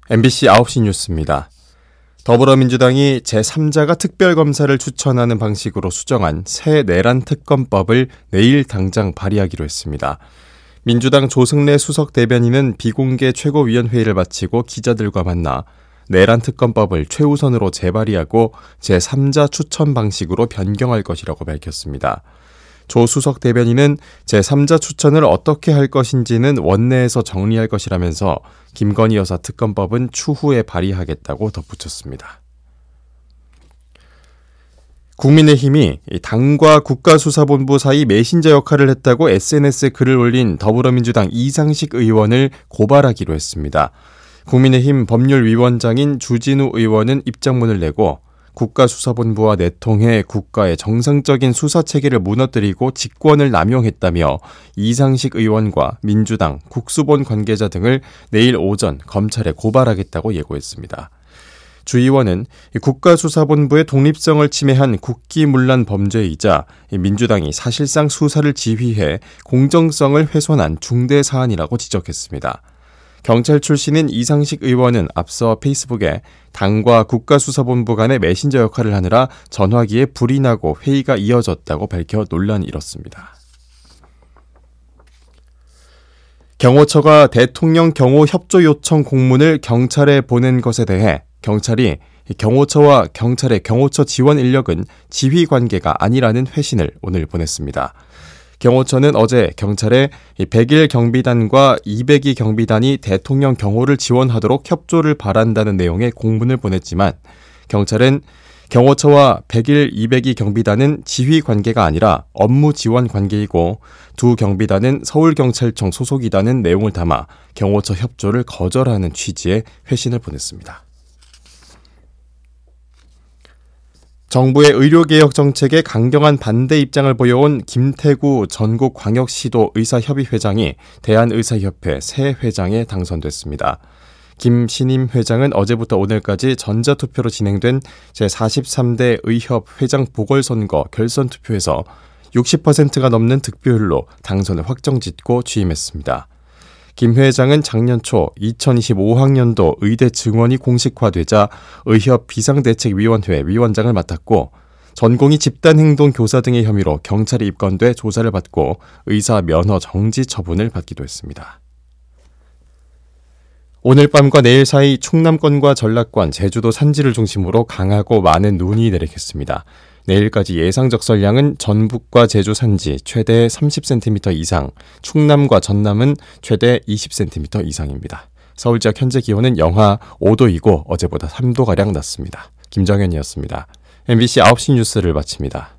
MBC 9시 뉴스입니다. 더불어민주당이 제3자가 특별검사를 추천하는 방식으로 수정한 새 내란 특검법을 내일 당장 발의하기로 했습니다. 민주당 조승래 수석 대변인은 비공개 최고위원회의를 마치고 기자들과 만나 내란 특검법을 최우선으로 재발의하고 제3자 추천 방식으로 변경할 것이라고 밝혔습니다. 조 수석 대변인은 제3자 추천을 어떻게 할 것인지는 원내에서 정리할 것이라면서 김건희 여사 특검법은 추후에 발의하겠다고 덧붙였습니다. 국민의힘이 당과 국가수사본부 사이 메신저 역할을 했다고 SNS에 글을 올린 더불어민주당 이상식 의원을 고발하기로 했습니다. 국민의힘 법률위원장인 주진우 의원은 입장문을 내고 국가수사본부와 내통해 국가의 정상적인 수사체계를 무너뜨리고 직권을 남용했다며 이상식 의원과 민주당, 국수본 관계자 등을 내일 오전 검찰에 고발하겠다고 예고했습니다. 주 의원은 국가수사본부의 독립성을 침해한 국기문란 범죄이자 민주당이 사실상 수사를 지휘해 공정성을 훼손한 중대 사안이라고 지적했습니다. 경찰 출신인 이상식 의원은 앞서 페이스북에 당과 국가수사본부 간의 메신저 역할을 하느라 전화기에 불이 나고 회의가 이어졌다고 밝혀 논란이 일었습니다. 경호처가 대통령 경호 협조 요청 공문을 경찰에 보낸 것에 대해 경찰이 경호처와 경찰의 경호처 지원 인력은 지휘 관계가 아니라는 회신을 오늘 보냈습니다. 경호처는 어제 경찰에 100일 경비단과 202 경비단이 대통령 경호를 지원하도록 협조를 바란다는 내용의 공문을 보냈지만 경찰은 경호처와 100일 202 경비단은 지휘 관계가 아니라 업무 지원 관계이고 두 경비단은 서울경찰청 소속이라는 내용을 담아 경호처 협조를 거절하는 취지의 회신을 보냈습니다. 정부의 의료개혁 정책에 강경한 반대 입장을 보여온 김태구 전국광역시도 의사협의회장이 대한의사협회 새 회장에 당선됐습니다. 김 신임 회장은 어제부터 오늘까지 전자투표로 진행된 제43대 의협 회장 보궐선거 결선투표에서 60%가 넘는 득표율로 당선을 확정짓고 취임했습니다. 김 회장은 작년 초 2025학년도 의대 증원이 공식화되자 의협 비상대책위원회 위원장을 맡았고 전공의 집단행동 교사 등의 혐의로 경찰에 입건돼 조사를 받고 의사 면허 정지 처분을 받기도 했습니다. 오늘 밤과 내일 사이 충남권과 전라권, 제주도 산지를 중심으로 강하고 많은 눈이 내리겠습니다. 내일까지 예상 적설량은 전북과 제주 산지 최대 30cm 이상, 충남과 전남은 최대 20cm 이상입니다. 서울 지역 현재 기온은 영하 5도이고 어제보다 3도가량 낮습니다. 김정현이었습니다. MBC 9시 뉴스를 마칩니다.